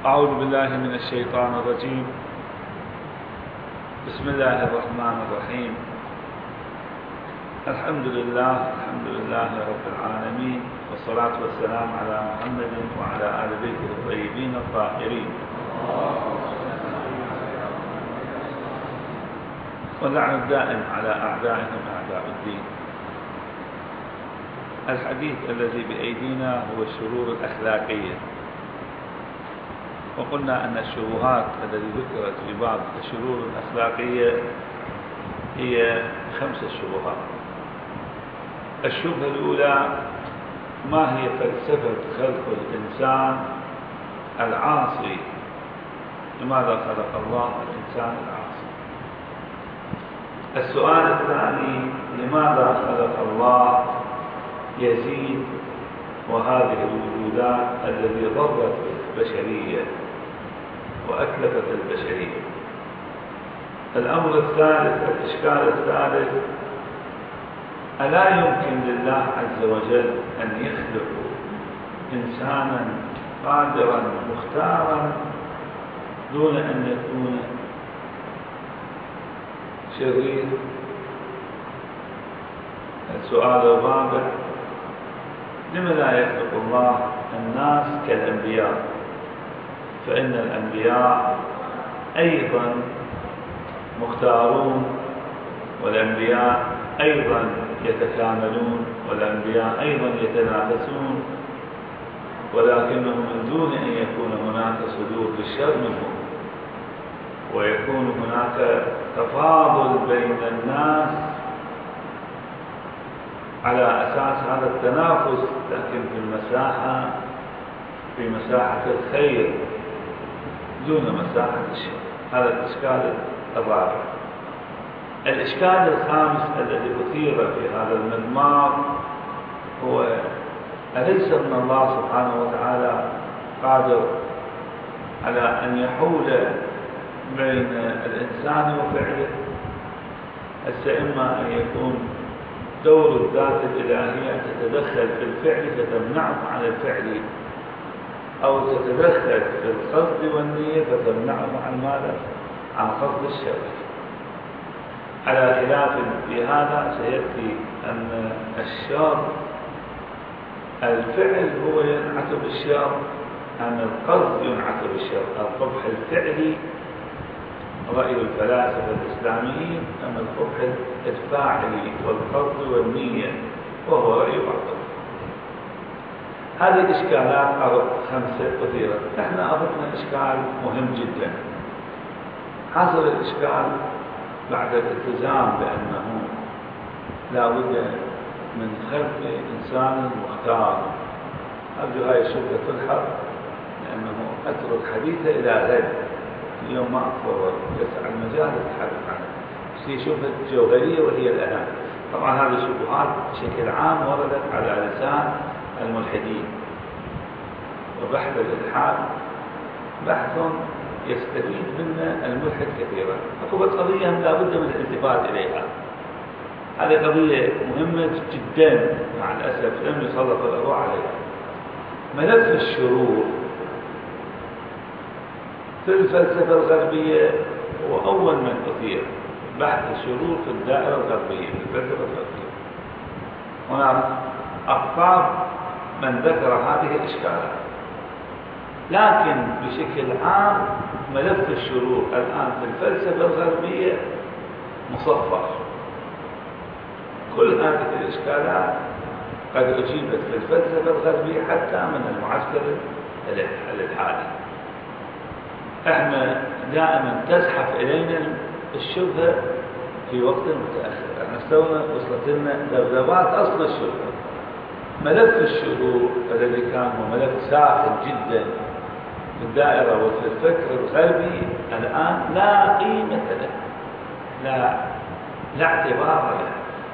أعوذ بالله من الشيطان الرجيم. بسم الله الرحمن الرحيم. الحمد لله رب العالمين، والصلاة والسلام على محمد وعلى آل بيته الطيبين الطاهرين، واللعن الدائم على أعدائهم أعداء الدين. الحديث الذي بأيدينا هو الشرور الأخلاقية، وقلنا أن الشبهات التي ذكرت في باب الشرور الأخلاقية هي 5 شبهات. الشبهة الأولى: ما هي فلسفة خلق الإنسان العاصي؟ لماذا خلق الله الإنسان العاصي؟ السؤال الثاني: لماذا خلق الله يزيد وهذه الوجودات التي ضرت البشرية وأتلفت البشرية؟ الأمر الثالث، الإشكال الثالث: ألا يمكن لله عز وجل أن يخلق إنسانا قادرا مختارا دون أن يكون شرير؟ السؤال الرابع: لم لا يخلق الله الناس كالأنبياء؟ فإن الأنبياء أيضا مختارون، والأنبياء أيضا يتكاملون، والأنبياء أيضا يتنافسون، ولكنهم من دون أن يكون هناك صدور للشر منهم، ويكون هناك تفاضل بين الناس على أساس هذا التنافس، لكن في مساحة الخير دون مساحة الشر. هذا الإشكال الرابع. الإشكال الخامس الذي أثير في هذا المضمار هو: أليس أن الله سبحانه وتعالى قادر على أن يحول بين الإنسان وفعله؟ إما أن يكون دور الذات الإلهية تتدخل في الفعل فتمنعه عن الفعل، أو تتدخل في القصد والنية فتمنعه عن ماذا؟ عن قصد الشر. على خلاف في هذا سيأتي أن الشر الفعل هو ينعت بالشر، أن القصد ينعت بالشر. القبح الفعلي رأي الفلاسفة الإسلاميين، أما القبح الفاعلي والقصد والنية وهو رأي بعضهم. هذه الإشكالات 5 كثيرة. نحن أردنا إشكال مهم جدا. حصل الإشكال بعد الالتزام بأنه لا بد من خلق إنسان مختار. أرجو هاي الشبهة تلحق، لأنه أترك حديثه إلى غد. اليوم ما أتصور يسع المجال للتحدث عنها. في شبهة جوهرية وهي الأهم. طبعا هذه الشبهات بشكل عام وردت على لسان الملحدين، وبحث الإلحاد بحث يستفيد منه الملحد كثيرا. أكو قضية لا بد من الالتفات إليها. هذه قضية مهمة جدا، مع الأسف لم يسلط الأضواء عليها. ملف الشرور في الفلسفة الغربية هو أول من أثير. بحث الشرور في الدائرة الغربية، في الفلسفة الغربية. هناك أقطاب من ذكر هذه الإشكالات، لكن بشكل عام ملف الشرور الآن في الفلسفة الغربية مصفر. كل هذه الإشكالات قد أجيبت في الفلسفة الغربية حتى من المعسكر الإلحادي. احنا دائما تزحف إلينا الشبهة في وقت متأخر. احنا وصلت لنا ذبذبات أصل الشبهة. ملف الشرور الذي كان هو ملف ساخن جدا في الدائرة وفي الفكر الغربي، الآن لا قيمة له، لا اعتبار له.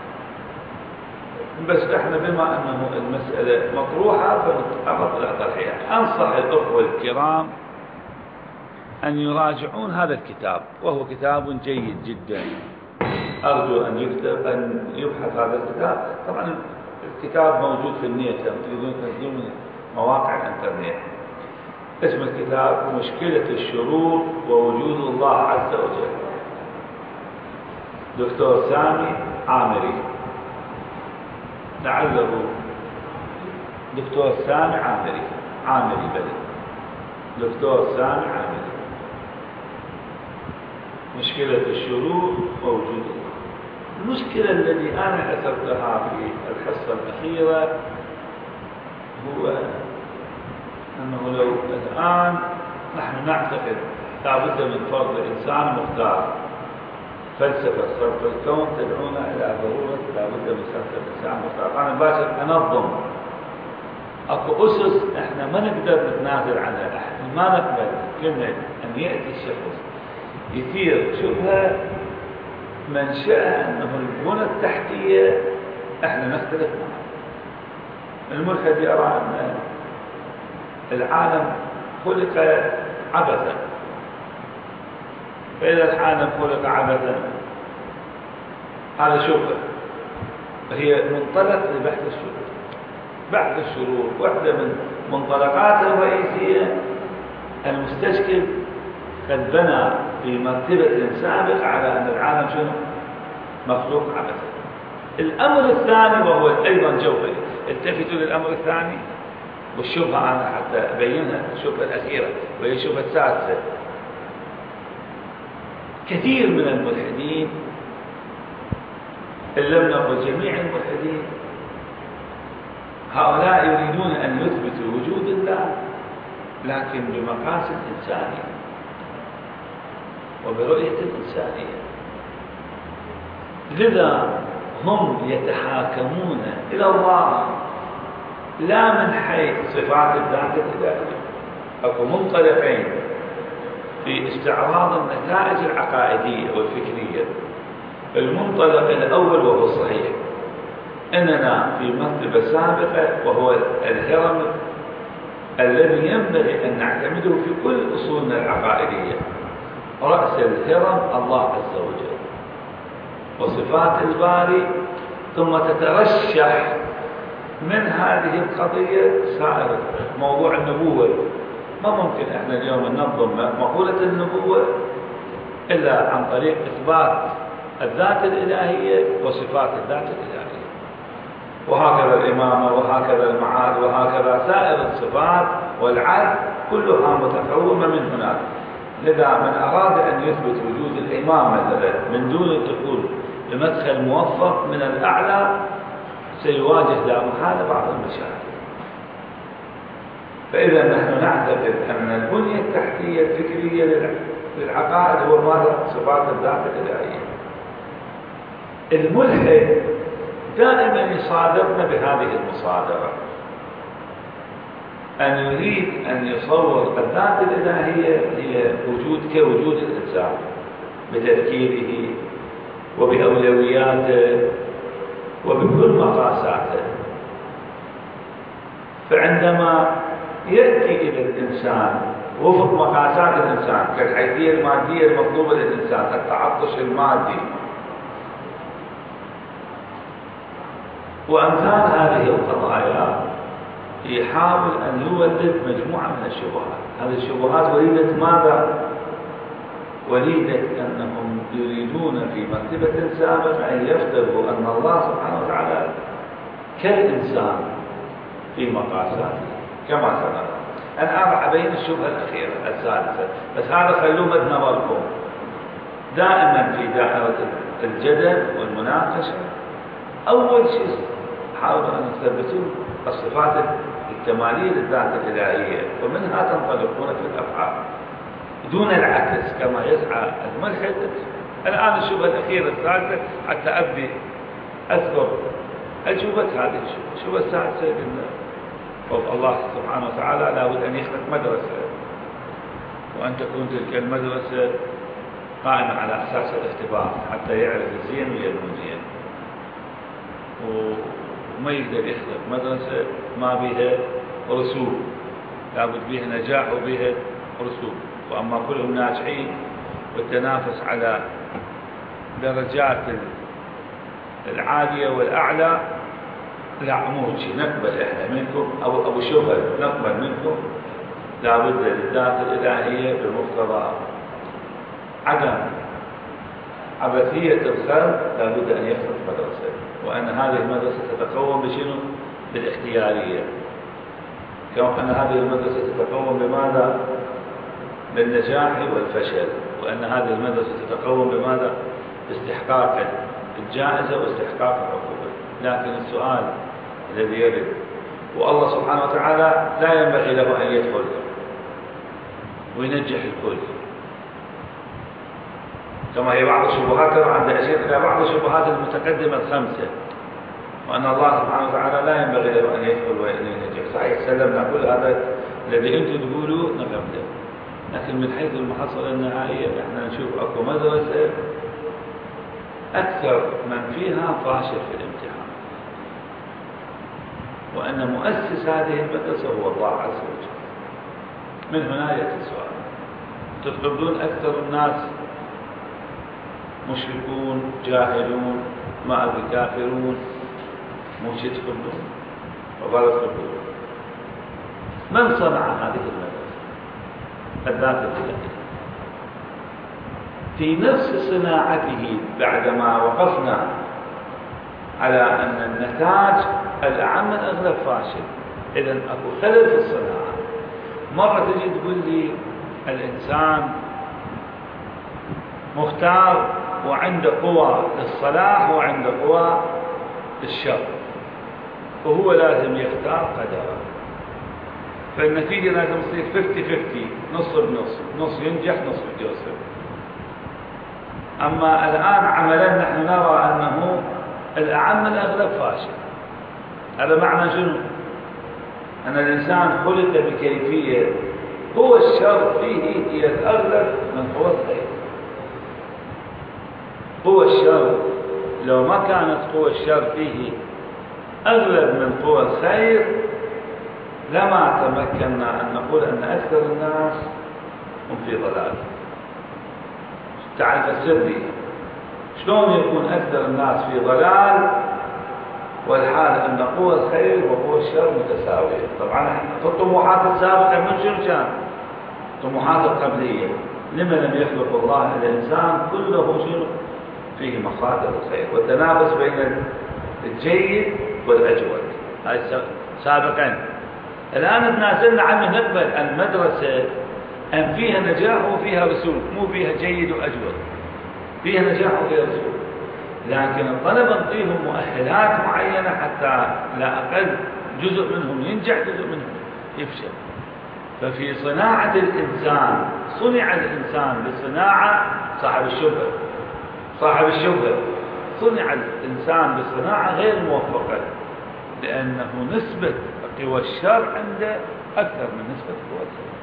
بس احنا بما أنه المسألة مطروحة فنتعرض إلى طرحها. أنصح الأخوة الكرام أن يراجعون هذا الكتاب، وهو كتاب جيد جدا. أرجو أن يبحث هذا الكتاب. طبعا الكتاب موجود في النت، تريدون تنزلون مواقع الإنترنت. اسم الكتاب مشكلة الشرور ووجود الله عز وجل، دكتور سامي عامري، لعله دكتور سامي عامري دكتور سامي عامري، مشكلة الشرور ووجود الله. المشكلة التي أنا أثرتها في الحصة الأخيرة هو أنه لو الآن نحن نعتقد لا بد من فرض إنسان مختار، فلسفة صرف الكون تدعونا إلى ضرورة لا بد من خلق الإنسان مختار. أنا باشر أنظم أكو أسس إحنا ما نقدر نتنازل عنها، إحنا ما نقبل كلمة أن يأتي الشخص يثير شبهة منشأها أنه البنى التحتية إحنا نختلف معها. الملحد يرى أن العالم خلق عبثا، فإذا العالم خلق عبثا هذا شبهة، هي منطلق لبحث الشرور. بحث الشرور واحدة من منطلقاتها الرئيسية المستشكل قد بنى في مرتبة سابقة على أن العالم شنو؟ مخلوق عبثا. الأمر الثاني وهو أيضا جوهري، التفتوا للأمر الثاني والشبهة أنا حتى أبينها، الشبهة الأخيرة وهي الشبهة السادسة. كثير من الملحدين إن لم نقل جميع الملحدين هؤلاء يريدون أن يثبتوا وجود الله لكن بمقاصد إنسانية وبرؤية الإنسانية، لذا هم يتحاكمون إلى الله لا من حيث صفات الذات الإلهية. أكو منطلقين في استعراض النتائج العقائدية والفكرية. المنطلق الأول وهو الصحيح، أننا في مرتبة سابقة وهو الهرم الذي ينبغي أن نعتمده في كل أصولنا العقائدية. رأس الهرم الله عز وجل وصفات الباري، ثم تترشح من هذه القضية سائر موضوع النبوة. ما ممكن احنا اليوم ننظم مقولة النبوة إلا عن طريق إثبات الذات الإلهية وصفات الذات الإلهية، وهكذا الإمامة وهكذا المعاد وهكذا سائر الصفات والعدل كلها متفعومة من هناك. لذا من أراد أن يثبت وجود الإمامة من دون الدخول بمدخل موفق من الأعلى سيواجه لا محالة بعض المشاكل. فإذا نحن نعتقد أن البنية التحتية الفكرية للعقائد هو ماذا؟ صفات الذات الإلهية. الملحد دائما يصادرنا بهذه المصادرة، أن يريد أن يصور الذات الإلهية هي كوجود الإنسان بتفكيره وبأولوياته وبكل مقاساته. فعندما يأتي إلى الإنسان وفق مقاسات الإنسان كالحيثية المادية المطلوبة للإنسان، التعطش المادي وأمثال هذه القضايا، يحاول أن يولد مجموعة من الشبهات. هذه الشبهات وليدة ماذا؟ وليدة أنهم يريدون في مرتبة سابقة أن يفترضوا أن الله سبحانه وتعالى كالإنسان في مقاساته كما سنرى. أنا راح أبين الشبهة الأخيرة الثالثة، بس هذا خلوه مد نظركم. دائما في دائرة الجدل والمناقشة أول شيء حاولوا أن يثبتوا الصفات الكمالية للذات الإلهية، ومنها تنطلقون في الأفعال دون العكس كما يسعى الملحد. الآن الشبهة الأخيرة الثالثة حتى أبدي أذكر الشبهة هذه الشبهة السادسة قلنا فوق الله سبحانه وتعالى لابد أن يخلق مدرسة، وأن تكون تلك المدرسة قائمة على أساس الاختبار حتى يعرف الزين والمزين، وما يقدر يخلق مدرسة ما بها رسوب، لابد بها نجاح وبها رسوب. وأما كلهم ناجحين والتنافس على درجات العالية والأعلى، لا مو شيء نقبل إحنا منكم أو شبهة نقبل منكم لا بد للذات الإلهية بمقتضى عدم عبثية الخلق لا بد أن يخلق مدرسة، وأن هذه المدرسة تتقوم بشنو؟ بالاختيارية. كما أن هذه المدرسة تتقوم بماذا؟ بالنجاح والفشل، وأن هذه المدرسة تتقوم بماذا؟ باستحقاق الجائزة واستحقاق العقوبة. لكن السؤال الذي يرد، والله سبحانه وتعالى لا ينبغي له أن يدخل وينجح الكل، كما هي بعض الشبهات، كما عند أشير إلى بعض الشبهات المتقدمة الخمسة، وأن الله سبحانه وتعالى لا ينبغي له أن يدخل وأن ينجح. صحيح سلمنا كل هذا الذي أنتم تقولوا نقبله، لكن من حيث المحصلة النهائية احنا نشوف أكو مدرسة أكثر من فيها فاشل في الامتحان، وأن مؤسس هذه المدرسة هو الله عز وجل. من هنا يأتي السؤال، تقولون أكثر الناس مشركون جاهلون ما أدري كافرون، مو شيء تقولون وغلط تقولون. من صنع هذه المدرسة؟ الذات الإلهية. في نفس صناعته بعدما وقفنا على أن النتاج الأعم الأغلب فاشل، إذن أكو خلل في الصناعة. مرة تجي تقول لي الإنسان مختار وعنده قوى للصلاح وعنده قوى للشر، وهو لازم يختار قدره، فالنتيجة لازم تصير 50-50، نص بنص، نص ينجح نص يوصل. أما الآن عملا نحن نرى أنه الأعم الأغلب فاشل. هذا معنى شنو؟ أن الإنسان خلق بكيفية قوى الشر فيه هي الأغلب من قوى الخير. قوى الشر لو ما كانت قوى الشر فيه أغلب من قوى الخير لما تمكنا أن نقول أن أكثر الناس هم في ضلال. تعال فسر لي شلون يكون أكثر الناس في ضلال والحال أن قوى الخير وقوى الشر متساوية؟ طبعا في الطموحات السابقة من شنو كان؟ الطموحات القبلية، لما لم يخلق الله الإنسان كله شنو؟ فيه مصادر الخير والتنافس بين الجيد والأجود. هاي سابقا. الآن تنازلنا عن نقبل المدرسة أن فيها نجاح وفيها رسول، مو فيها جيد وأجود، فيها نجاح وفيها رسول، لكن الطلبة نعطيهم مؤهلات معينة حتى لا أقل جزء منهم ينجح جزء منهم يفشل. ففي صناعة الإنسان صنع الإنسان بصناعة صاحب الشبهة. صاحب الشبهة صنع الإنسان بصناعة غير موفقة، لأنه نسبة قوى الشر عنده أكثر من نسبة قوى الخير،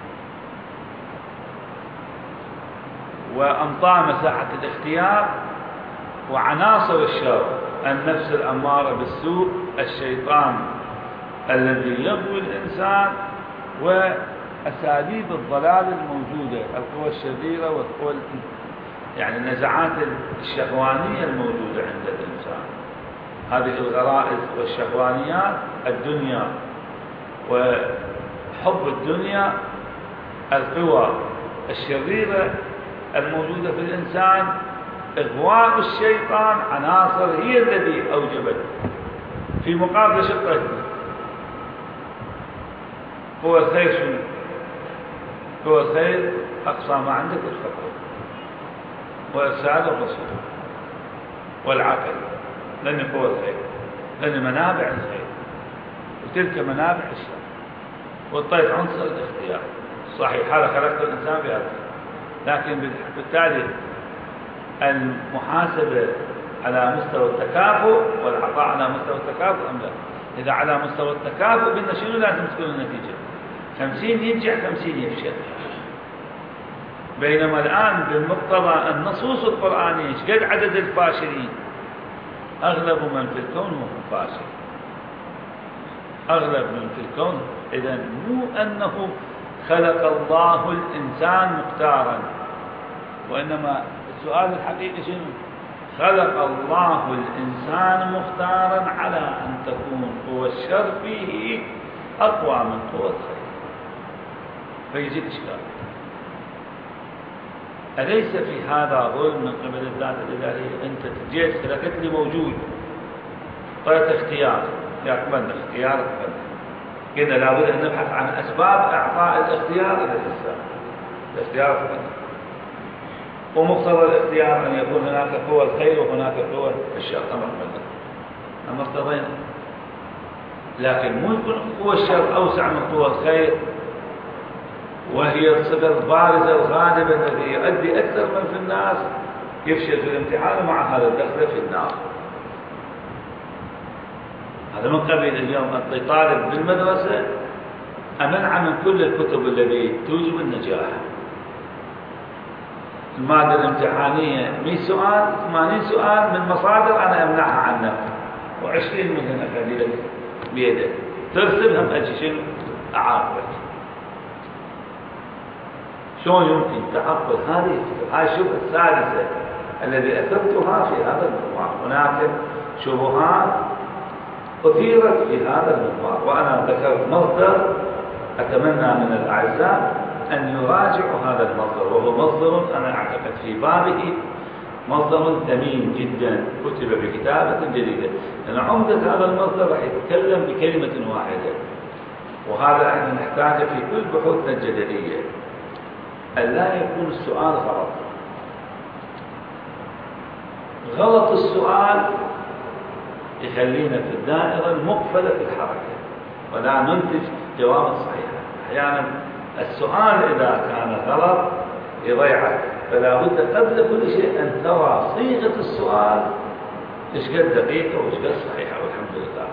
وأنطى مساحة الاختيار وعناصر الشر، النفس الأمارة بالسوء، الشيطان الذي يغوي الإنسان، وأساليب الضلال الموجودة، القوى الشريرة والقوى يعني النزعات الشهوانية الموجودة عند الإنسان. هذه الغرائز والشهوانيات، الدنيا وحب الدنيا، القوى الشريرة الموجودة في الإنسان، إغواء الشيطان، عناصر هي الذي أوجبت في مقابل شقة قوى الخير. شنو قوى الخير؟ أقصى ما عندك الفقر وإرسال الرسول والعقل، لأن قوى الخير، لأن منابع الخير، وتلك منابع الشر. والطيف عنصر الاختيار. صحيح هذا خلقت الإنسان بهذا، لكن بالتالي المحاسبة على مستوى التكافؤ والعطاء على مستوى التكافؤ أم لا؟ إذا على مستوى التكافؤ قلنا شنو لازم تكون النتيجة؟ 50 ينجح 50 يفشل. بينما الآن بمقتضى النصوص القرآنية قد عدد الفاشلين؟ أغلب من في الكون هو فاشل، أغلب من في الكون. إذن مو أنه خلق الله الإنسان مختارا، وإنما السؤال الحقيقي شنو؟ خلق الله الإنسان مختارا على أن تكون قوى الشر فيه أقوى من قوى الخير. فيجي الإشكال. أليس في هذا ظلم من قبل الذات الإلهية؟ أنت جيت تركت لي موجود، طلعت اختيار، يقبلنا اختيار قبلنا، قلنا لابد أن نبحث عن أسباب إعطاء الاختيار إلى الإنسان. الاختيار قبلنا، ومقتضى الاختيار أن يكون هناك قوى الخير وهناك قوى الشر، أمر قبلنا، أما اقتضينا. لكن مو يكون قوى الشر أوسع من قوى الخير، وهي الصفة البارزة الغالبة الذي يؤدي أكثر من في الناس يفشل في الامتحان، ومع هذا الدخل في النار. هذا من قبيل اليوم أعطي طالب بالمدرسة أمنع من كل الكتب التي توجب النجاح. المادة الامتحانية 100 سؤال، 80 سؤال من مصادر أنا أمنعها عنك، و20 منهم أخلي لك بيدك ترسلهم، أجي شنو أعاقبك. شلون يمكن تحقق هذه الفكرة؟ هاي الشبهة السادسة الذي أثبتها في هذا المضمار. هناك شبهات أثيرت في هذا المضمار، وأنا ذكرت مصدر أتمنى من الأعزاء أن يراجعوا هذا المصدر، وهو مصدر أنا أعتقد في بابه مصدر ثمين جدا، كتب بكتابة جديدة، لأن عمدة هذا المصدر راح يتكلم بكلمة واحدة، وهذا احنا نحتاجه في كل بحوثنا الجدلية، أن لا يكون السؤال غلط. غلط السؤال يخلينا في الدائرة المقفلة في الحركة، ولا ننتج جوابا صحيحا. أحيانا السؤال إذا كان غلط يضيعك، فلا بد قبل كل شيء أن ترى صيغة السؤال إيش قد دقيقة وإيش قد صحيحة، والحمد لله.